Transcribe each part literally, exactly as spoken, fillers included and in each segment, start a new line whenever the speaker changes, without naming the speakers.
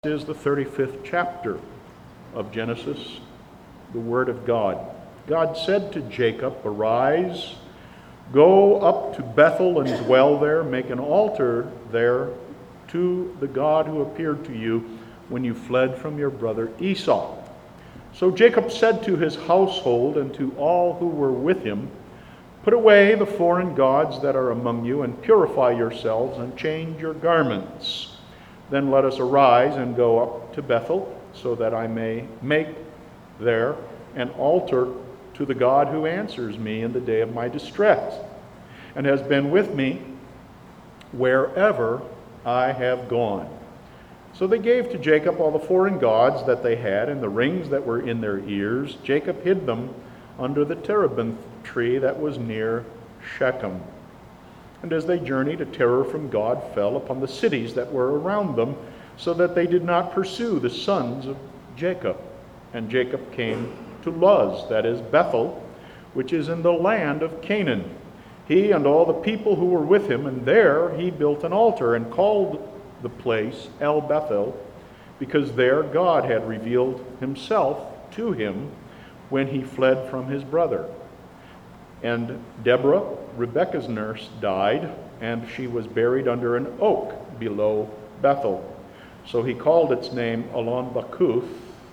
Is the thirty-fifth chapter of Genesis, the Word of God. God said to Jacob, "Arise, go up to Bethel and dwell there, make an altar there to the God who appeared to you when you fled from your brother Esau." So Jacob said to his household and to all who were with him, "Put away the foreign gods that are among you, and purify yourselves, and change your garments. Then let us arise and go up to Bethel, so that I may make there an altar to the God who answers me in the day of my distress, and has been with me wherever I have gone." So they gave to Jacob all the foreign gods that they had, and the rings that were in their ears. Jacob hid them under the terebinth tree that was near Shechem. And as they journeyed, a terror from God fell upon the cities that were around them, so that they did not pursue the sons of Jacob. And Jacob came to Luz, that is Bethel, which is in the land of Canaan, he and all the people who were with him, and there he built an altar and called the place El Bethel, because there God had revealed himself to him when he fled from his brother. And Deborah, Rebekah's nurse, died, and she was buried under an oak below Bethel. So he called its name Allon-Bacuth.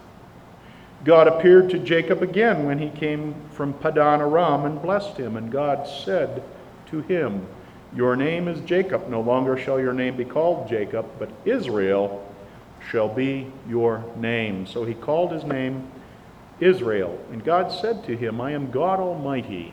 God appeared to Jacob again when he came from Padan Aram and blessed him. And God said to him, "Your name is Jacob. No longer shall your name be called Jacob, but Israel shall be your name." So he called his name Israel. And God said to him, "I am God Almighty.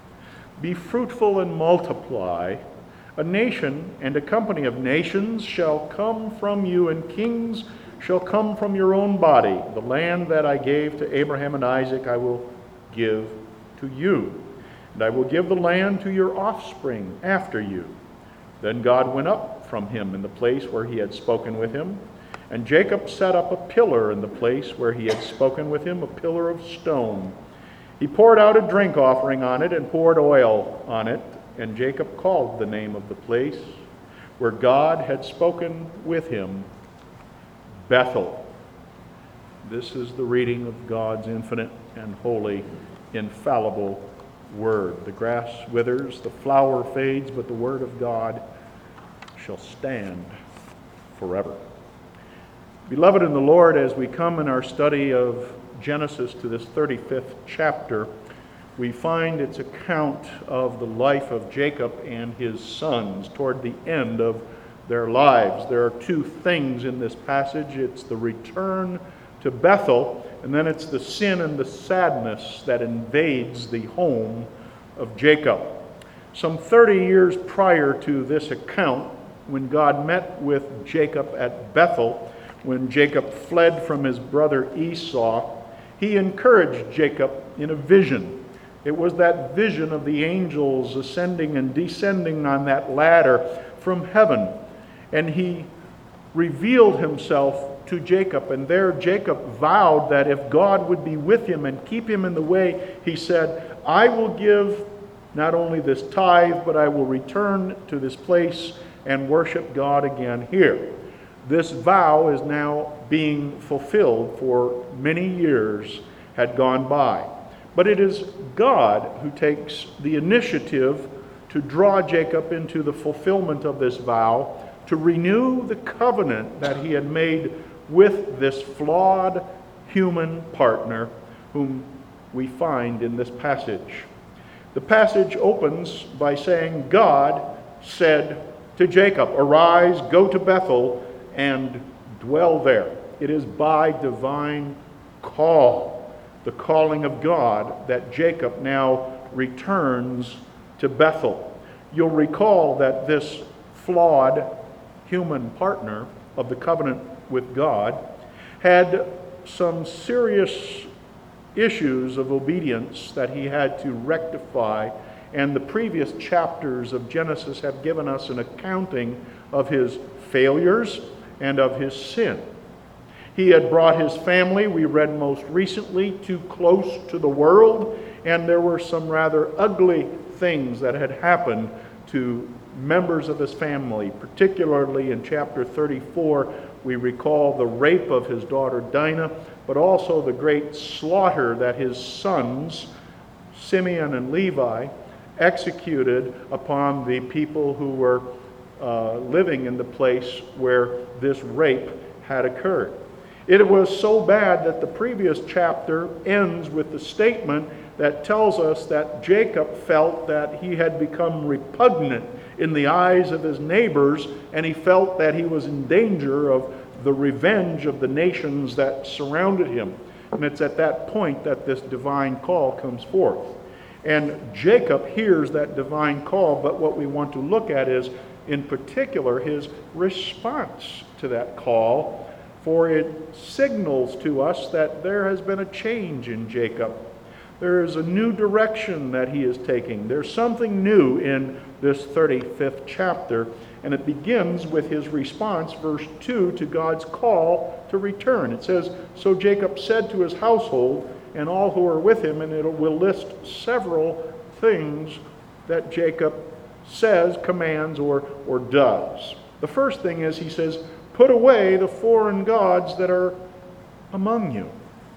Be fruitful and multiply. A nation and a company of nations shall come from you, and kings shall come from your own body. The land that I gave to Abraham and Isaac I will give to you, and I will give the land to your offspring after you." Then God went up from him in the place where he had spoken with him, and Jacob set up a pillar in the place where he had spoken with him, a pillar of stone. He poured out a drink offering on it and poured oil on it, and Jacob called the name of the place where God had spoken with him Bethel. This is the reading of God's infinite and holy, infallible word. The grass withers, the flower fades, but the word of God shall stand forever. Beloved in the Lord, as we come in our study of Genesis to this thirty-fifth chapter, we find its account of the life of Jacob and his sons toward the end of their lives. There are two things in this passage. It's the return to Bethel, and then it's the sin and the sadness that invades the home of Jacob. Some thirty years prior to this account, when God met with Jacob at Bethel, when Jacob fled from his brother Esau, he encouraged Jacob in a vision. It was that vision of the angels ascending and descending on that ladder from heaven. And he revealed himself to Jacob. And there Jacob vowed that if God would be with him and keep him in the way, he said, "I will give not only this tithe, but I will return to this place and worship God again here." This vow is now being fulfilled, for many years had gone by. But it is God who takes the initiative to draw Jacob into the fulfillment of this vow, to renew the covenant that he had made with this flawed human partner whom we find in this passage. The passage opens by saying, God said to Jacob, "Arise, go to Bethel, and dwell there." It is by divine call, the calling of God, that Jacob now returns to Bethel. You'll recall that this flawed human partner of the covenant with God had some serious issues of obedience that he had to rectify, and the previous chapters of Genesis have given us an accounting of his failures and of his sin. He had brought his family, we read most recently, too close to the world, and there were some rather ugly things that had happened to members of his family, particularly in chapter thirty-four, we recall the rape of his daughter Dinah, but also the great slaughter that his sons, Simeon and Levi, executed upon the people who were uh, living in the place where this rape had occurred. It was so bad that the previous chapter ends with the statement that tells us that Jacob felt that he had become repugnant in the eyes of his neighbors, and he felt that he was in danger of the revenge of the nations that surrounded him. And it's at that point that this divine call comes forth. And Jacob hears that divine call, but what we want to look at is, in particular, his response to that call, for it signals to us that there has been a change in Jacob. There is a new direction that he is taking. There's something new in this thirty-fifth chapter, and it begins with his response, verse two, to God's call to return. It says, "So Jacob said to his household and all who are with him," and it will list several things that Jacob says, commands, or, or does. The first thing is he says, "Put away the foreign gods that are among you."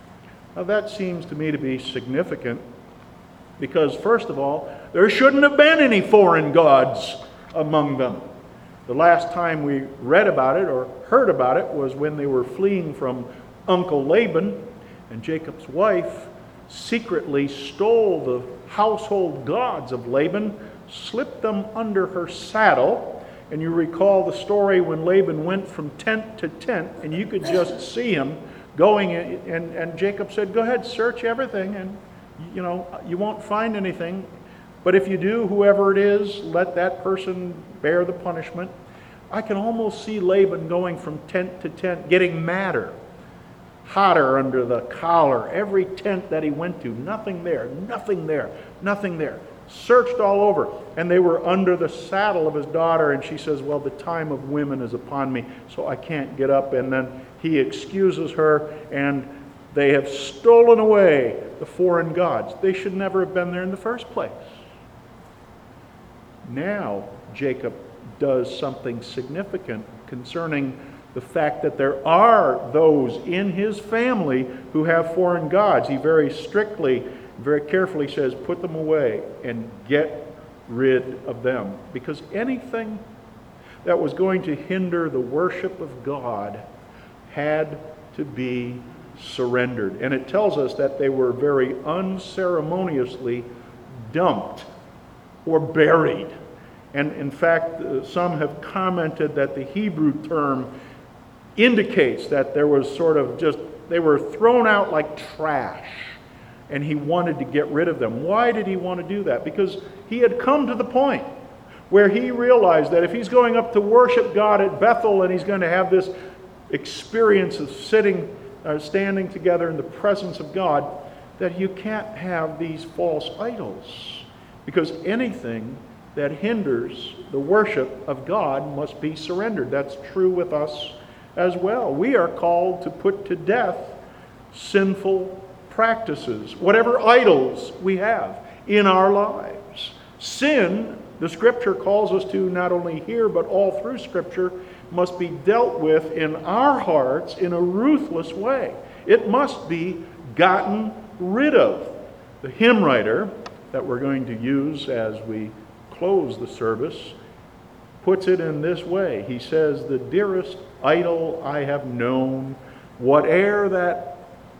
Now that seems to me to be significant because, first of all, there shouldn't have been any foreign gods among them. The last time we read about it or heard about it was when they were fleeing from Uncle Laban, and Jacob's wife secretly stole the household gods of Laban, slipped them under her saddle. And you recall the story when Laban went from tent to tent, and you could just see him going, and, and Jacob said, "Go ahead, search everything, and you know, you won't find anything. But if you do, whoever it is, let that person bear the punishment." I can almost see Laban going from tent to tent, getting madder, hotter under the collar. Every tent that he went to, nothing there, nothing there, nothing there. Searched all over, and they were under the saddle of his daughter, and she says, "Well, the time of women is upon me, so I can't get up." And then he excuses her, and they have stolen away the foreign gods. They should never have been there in the first place. Now Jacob does something significant concerning the fact that there are those in his family who have foreign gods. He very strictly, very carefully says, put them away and get rid of them. Because anything that was going to hinder the worship of God had to be surrendered. And it tells us that they were very unceremoniously dumped or buried. And in fact, uh, some have commented that the Hebrew term indicates that there was sort of just, they were thrown out like trash, and he wanted to get rid of them. Why did he want to do that? Because he had come to the point where he realized that if he's going up to worship God at Bethel, and he's going to have this experience of sitting, uh, standing together in the presence of God, that you can't have these false idols. Because anything that hinders the worship of God must be surrendered. That's true with us as well. We are called to put to death sinful practices, whatever idols we have in our lives. Sin, the Scripture calls us to not only here but all through Scripture, must be dealt with in our hearts in a ruthless way. It must be gotten rid of. The hymn writer that we're going to use as we close the service puts it in this way. He says, "The dearest idol I have known, whate'er that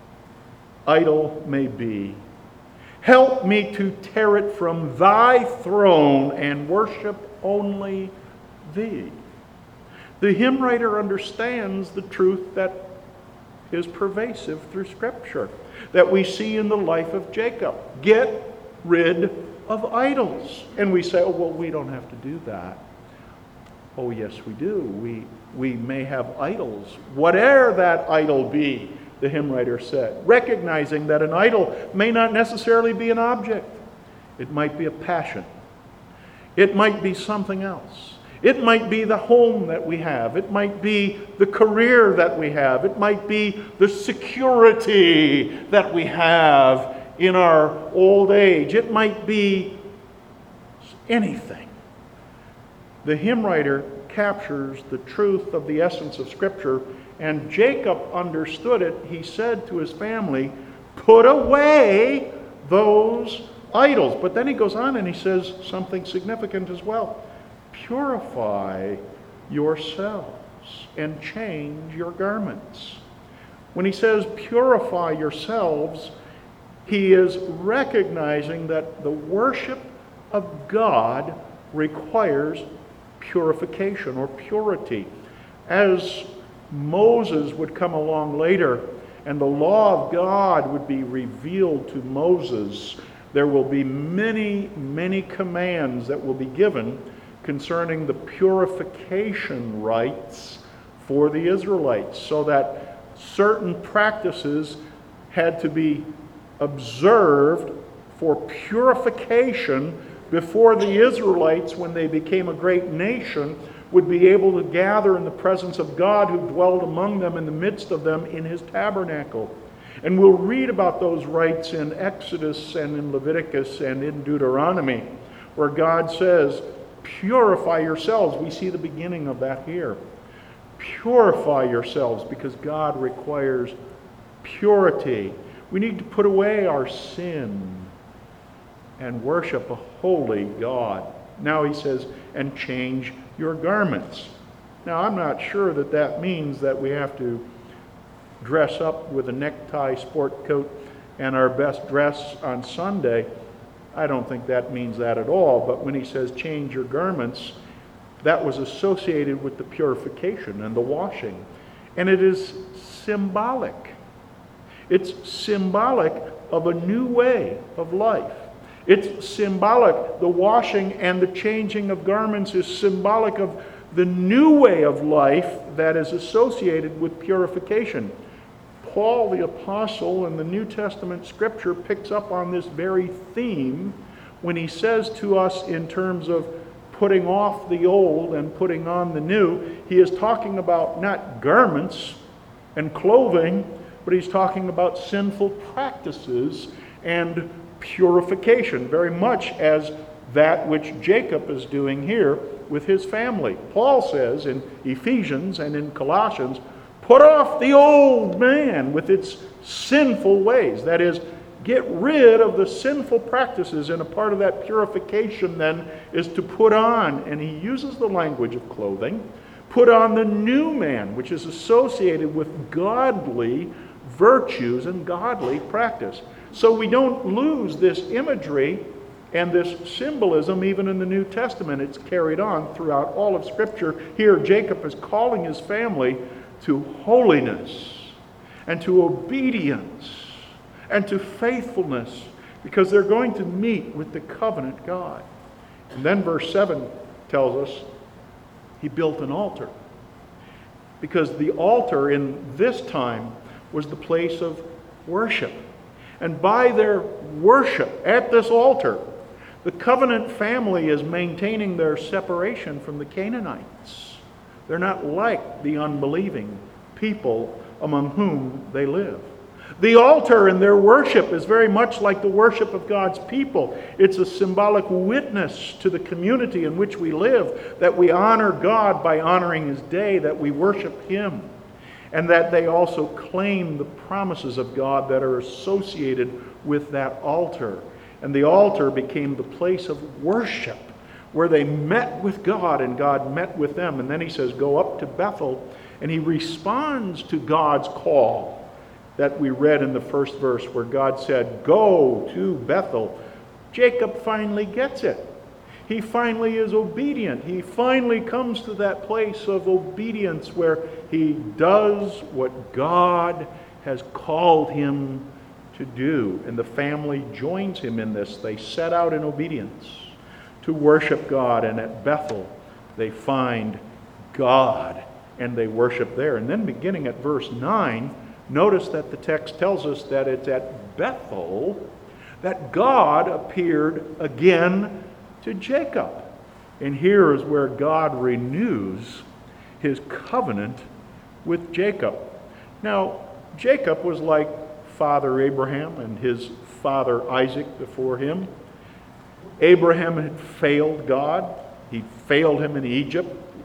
idol may be, help me to tear it from thy throne and worship only thee." The hymn writer understands the truth that is pervasive through Scripture, that we see in the life of Jacob. Get rid of idols. And we say, "Oh, well, we don't have to do that." Oh, yes, we do. We, we may have idols, whatever that idol be, the hymn writer said, recognizing that an idol may not necessarily be an object. It might be a passion. It might be something else. It might be the home that we have. It might be the career that we have. It might be the security that we have in our old age. It might be anything. The hymn writer captures the truth of the essence of Scripture. And Jacob understood it. He said to his family, put away those idols. But then he goes on and he says something significant as well. Purify yourselves and change your garments. When he says purify yourselves, he is recognizing that the worship of God requires purification or purity. As Moses would come along later and the law of God would be revealed to Moses, there will be many, many commands that will be given concerning the purification rites for the Israelites, so that certain practices had to be observed for purification before the Israelites, when they became a great nation, would be able to gather in the presence of God who dwelled among them in the midst of them in his tabernacle. And we'll read about those rites in Exodus and in Leviticus and in Deuteronomy, where God says, purify yourselves. We see the beginning of that here. Purify yourselves, because God requires purity. We need to put away our sin and worship a holy God. Now he says, and change your garments. Now I'm not sure that that means that we have to dress up with a necktie, sport coat, and our best dress on Sunday. I don't think that means that at all. But when he says change your garments, that was associated with the purification and the washing. And it is symbolic. It's symbolic of a new way of life. It's symbolic. The washing and the changing of garments is symbolic of the new way of life that is associated with purification. Paul the Apostle in the New Testament Scripture picks up on this very theme when he says to us in terms of putting off the old and putting on the new. He is talking about not garments and clothing, but he's talking about sinful practices and purification, very much as that which Jacob is doing here with his family. Paul says in Ephesians and in Colossians, put off the old man with its sinful ways. That is, get rid of the sinful practices, and a part of that purification then is to put on, and he uses the language of clothing, put on the new man, which is associated with godly virtues and godly practice. So we don't lose this imagery and this symbolism even in the New Testament. It's carried on throughout all of Scripture. Here Jacob is calling his family to holiness and to obedience and to faithfulness, because they're going to meet with the covenant God. And then verse seven tells us he built an altar, because the altar in this time was the place of worship. And by their worship at this altar, the covenant family is maintaining their separation from the Canaanites. They're not like the unbelieving people among whom they live. The altar in their worship is very much like the worship of God's people. It's a symbolic witness to the community in which we live, that we honor God by honoring His day, that we worship Him, and that they also claim the promises of God that are associated with that altar. And the altar became the place of worship where they met with God and God met with them. And then he says, go up to Bethel, and he responds to God's call that we read in the first verse where God said, go to Bethel. Jacob finally gets it. He finally is obedient. He finally comes to that place of obedience where he does what God has called him to do. And the family joins him in this. They set out in obedience to worship God. And at Bethel, they find God and they worship there. And then beginning at verse nine, notice that the text tells us that it's at Bethel that God appeared again to Jacob. And here is where God renews his covenant with Jacob. Now, Jacob was like Father Abraham and his father Isaac before him. Abraham had failed God. He failed him in Egypt.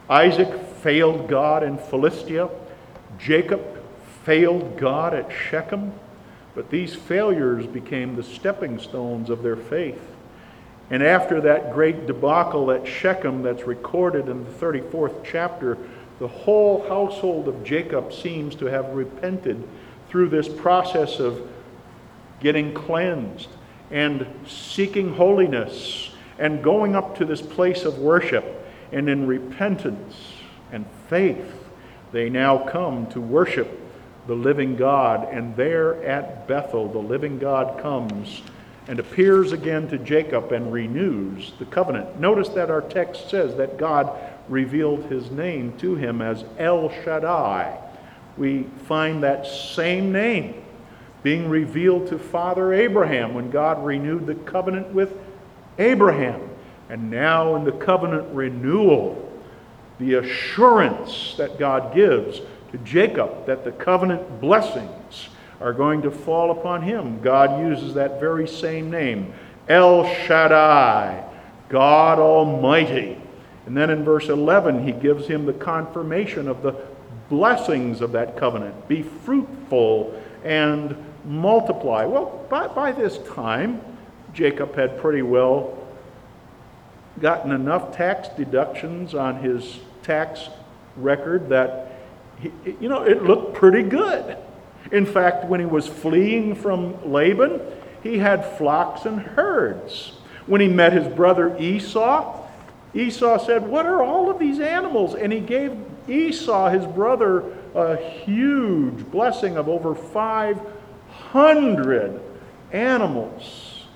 Isaac failed God in Philistia. Jacob failed God at Shechem. But these failures became the stepping stones of their faith. And after that great debacle at Shechem that's recorded in the thirty-fourth chapter, the whole household of Jacob seems to have repented through this process of getting cleansed and seeking holiness and going up to this place of worship. And in repentance and faith, they now come to worship the living God. And there at Bethel, the living God comes and appears again to Jacob and renews the covenant. Notice that our text says that God revealed his name to him as El Shaddai. We find that same name being revealed to Father Abraham when God renewed the covenant with Abraham. And now in the covenant renewal, the assurance that God gives to Jacob that the covenant blessings are going to fall upon him. God uses that very same name, El Shaddai, God Almighty. And then in verse eleven, he gives him the confirmation of the blessings of that covenant. Be fruitful and multiply. Well, by, by this time, Jacob had pretty well gotten enough tax deductions on his tax record that, he, you know, it looked pretty good. In fact, when he was fleeing from Laban, he had flocks and herds. When he met his brother Esau, Esau said, "What are all of these animals?" And he gave Esau, his brother, a huge blessing of over five hundred animals.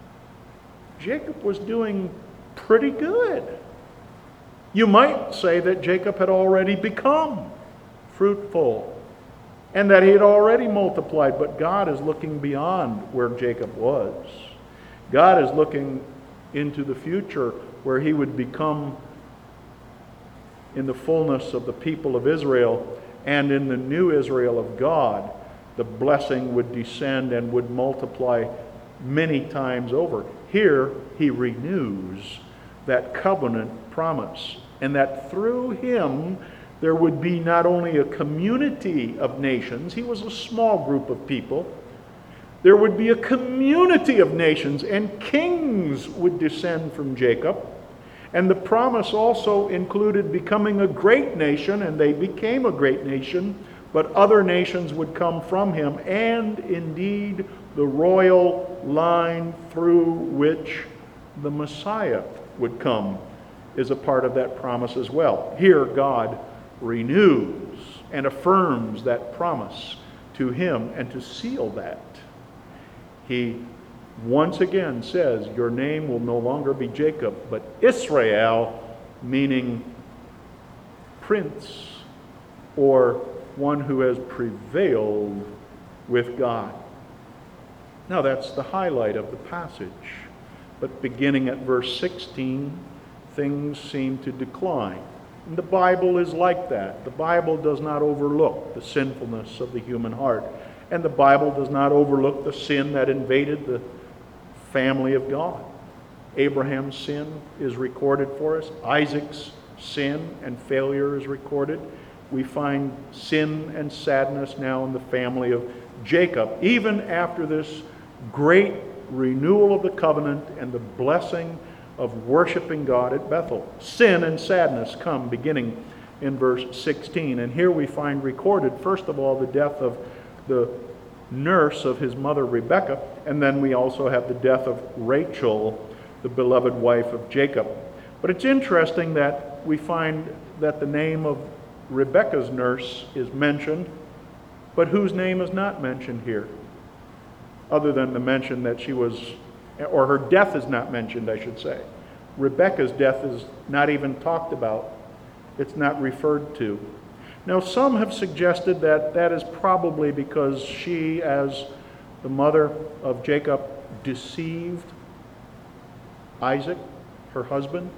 Jacob was doing pretty good. You might say that Jacob had already become fruitful and that he had already multiplied, but God is looking beyond where Jacob was. God is looking into the future where he would become in the fullness of the people of Israel, and in the new Israel of God, the blessing would descend and would multiply many times over. Here, he renews that covenant promise, and that through him there would be not only a community of nations, he was a small group of people, there would be a community of nations, and kings would descend from Jacob. And the promise also included becoming a great nation, and they became a great nation, but other nations would come from him, and indeed the royal line through which the Messiah would come is a part of that promise as well. Here God renews and affirms that promise to him, and to seal that, he once again says, "Your name will no longer be Jacob, but Israel," meaning prince, or one who has prevailed with God. Now that's the highlight of the passage. But beginning at verse sixteen, things seem to decline. And the Bible is like that. The Bible does not overlook the sinfulness of the human heart. And the Bible does not overlook the sin that invaded the family of God. Abraham's sin is recorded for us. Isaac's sin and failure is recorded. We find sin and sadness now in the family of Jacob, even after this great renewal of the covenant and the blessing of worshiping God at Bethel. Sin and sadness come beginning in verse sixteen. And here we find recorded, first of all, the death of the nurse of his mother Rebekah, and then we also have the death of Rachel, the beloved wife of Jacob. But it's interesting that we find that the name of Rebekah's nurse is mentioned, but whose name is not mentioned here, other than the mention that she was, or her death is not mentioned, I should say. Rebekah's death is not even talked about. It's not referred to. Now, some have suggested that that is probably because she, as the mother of Jacob, deceived Isaac, her husband.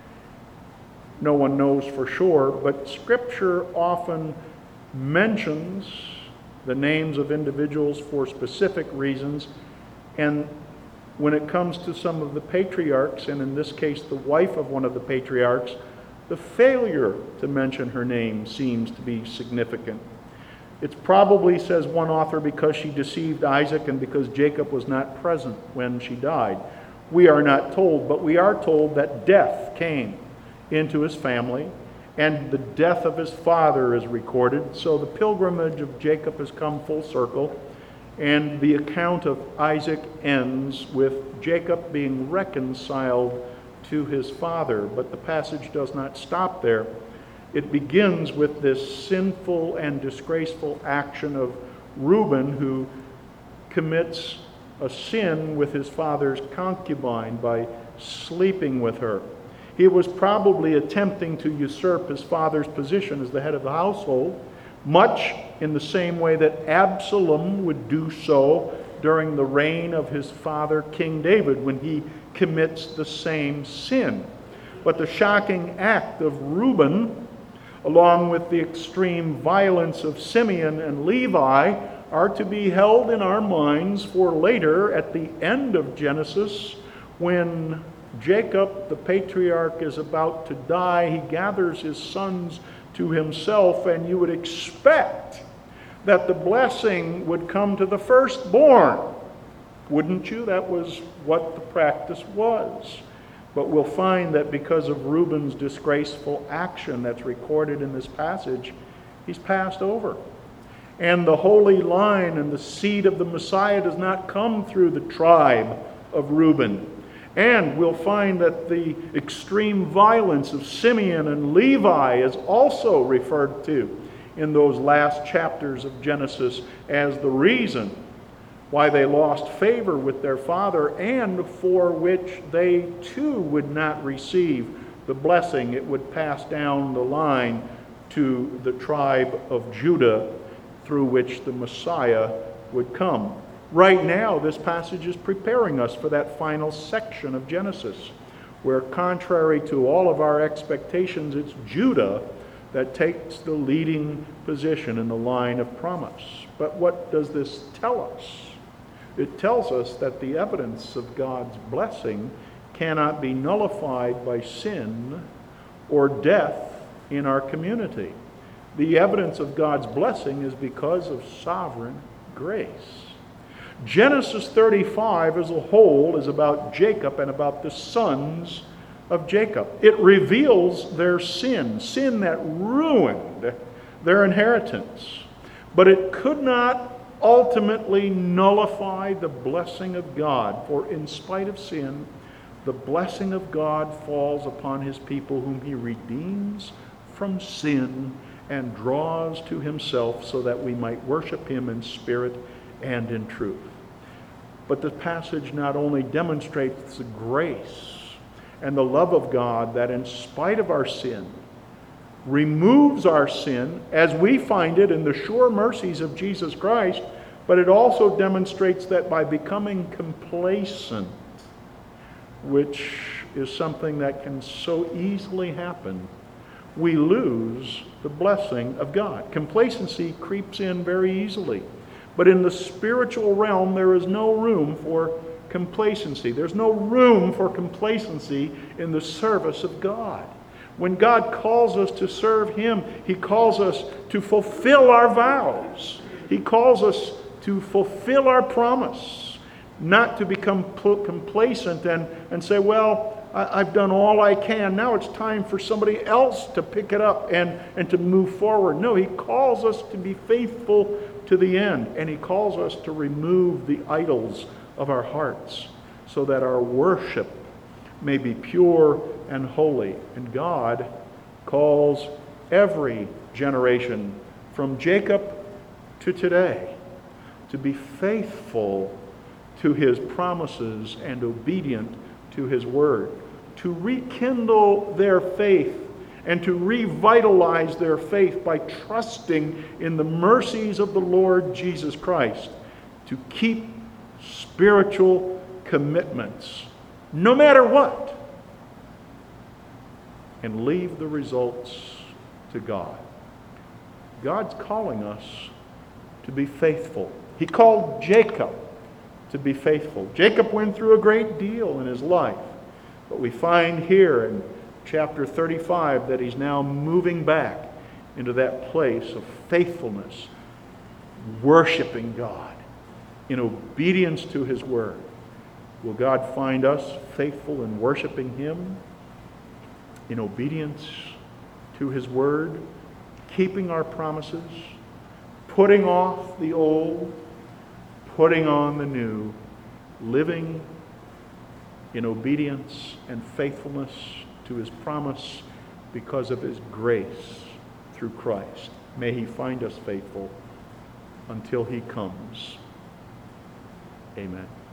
No one knows for sure, but Scripture often mentions the names of individuals for specific reasons. And when it comes to some of the patriarchs, and in this case the wife of one of the patriarchs, The failure to mention her name seems to be significant. It's probably, says one author, because she deceived Isaac and because Jacob was not present when she died. We are not told, but we are told that death came into his family, and the death of his father is recorded. So the pilgrimage of Jacob has come full circle, and the account of Isaac ends with Jacob being reconciled to his father. But the passage does not stop there. It begins with this sinful and disgraceful action of Reuben, who commits a sin with his father's concubine by sleeping with her. He was probably attempting to usurp his father's position as the head of the household, much in the same way that Absalom would do so during the reign of his father, King David, when he commits the same sin. But the shocking act of Reuben, along with the extreme violence of Simeon and Levi, are to be held in our minds for later at the end of Genesis, when Jacob, the patriarch, is about to die. He gathers his sons to himself, and you would expect that the blessing would come to the firstborn. Wouldn't you? That was what the practice was. But we'll find that because of Reuben's disgraceful action that's recorded in this passage, he's passed over. And the holy line and the seed of the Messiah does not come through the tribe of Reuben. And we'll find that the extreme violence of Simeon and Levi is also referred to in those last chapters of Genesis as the reason why they lost favor with their father, and for which they too would not receive the blessing. It would pass down the line to the tribe of Judah, through which the Messiah would come. Right now, this passage is preparing us for that final section of Genesis, where, contrary to all of our expectations, it's Judah that takes the leading position in the line of promise. But what does this tell us? It tells us that the evidence of God's blessing cannot be nullified by sin or death in our community. The evidence of God's blessing is because of sovereign grace. Genesis thirty-five as a whole is about Jacob and about the sons of Jacob. It reveals their sin, sin that ruined their inheritance. But it could not ultimately nullify the blessing of God, for in spite of sin, the blessing of God falls upon his people whom he redeems from sin and draws to himself so that we might worship him in spirit and in truth. But the passage not only demonstrates the grace and the love of God that in spite of our sin, removes our sin as we find it in the sure mercies of Jesus Christ, but it also demonstrates that by becoming complacent, which is something that can so easily happen, we lose the blessing of God. Complacency creeps in very easily. But in the spiritual realm, there is no room for complacency. There's no room for complacency in the service of God. When God calls us to serve him, he calls us to fulfill our vows. He calls us to fulfill our promise, not to become complacent and, and say, well, I've done all I can. Now it's time for somebody else to pick it up and, and to move forward. No, he calls us to be faithful to the end. And he calls us to remove the idols of our hearts so that our worship may be pure and holy. And God calls every generation from Jacob to today to be faithful to his promises and obedient to his word, to rekindle their faith and to revitalize their faith by trusting in the mercies of the Lord Jesus Christ, to keep spiritual commitments, no matter what, and leave the results to God. God's calling us to be faithful. He called Jacob to be faithful. Jacob went through a great deal in his life. But we find here in chapter thirty-five that he's now moving back into that place of faithfulness, worshiping God in obedience to his word. Will God find us faithful in worshiping him in obedience to his word, keeping our promises, putting off the old, putting on the new, living in obedience and faithfulness to his promise because of his grace through Christ. May he find us faithful until he comes. Amen.